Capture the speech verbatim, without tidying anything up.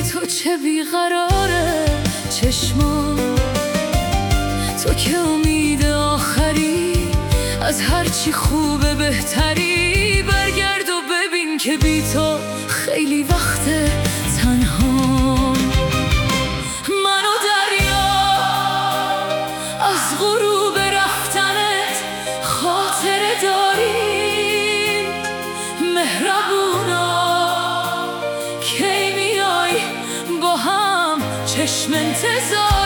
بی تو چه بیقراره چشمان، تو که امید آخری از هرچی خوبه بهتری. برگرد و ببین که بی تو خیلی وقت تنها. من و دریا از غروب رفتنت خاطره داریم. مهربونا کی میای با هم چشم انتظار.